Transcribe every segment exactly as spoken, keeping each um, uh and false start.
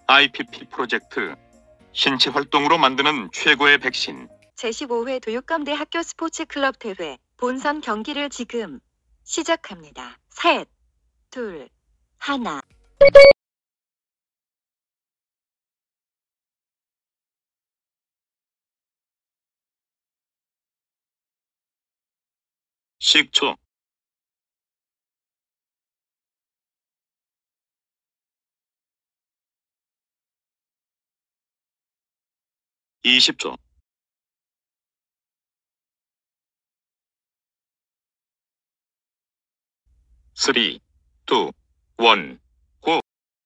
아이피피 프로젝트, 신체 활동으로 만드는 최고의 백신. 제십오 회 교육감대 학교 스포츠 클럽 대회 본선 경기를 지금 시작합니다. 셋, 둘, 하나. 십 초. 이십 초. 삼, 이, 일, 고!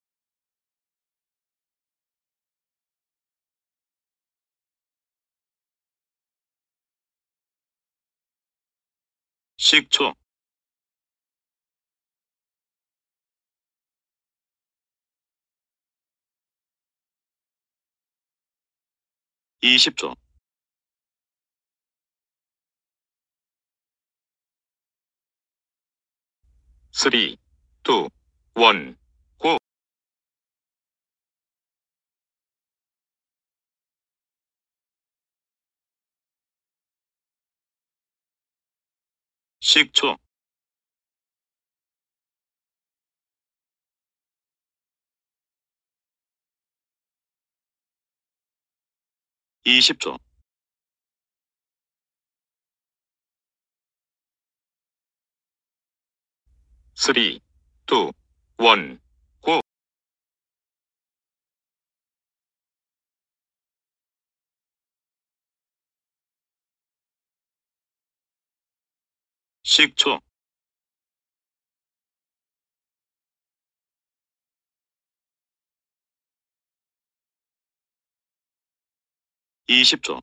십 초. 이십 초. 삼, 이, 일, 고! 십 초. 이십 초. 삼, 이, 일, 고! 십 초. 이십 초.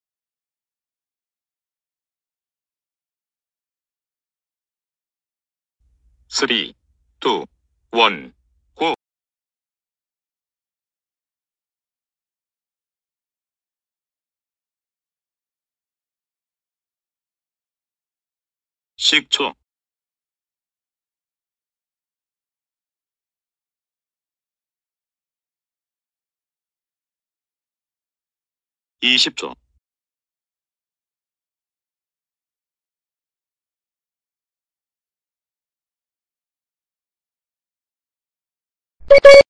삼, 이, 일, 고! 십 초. 이십 초.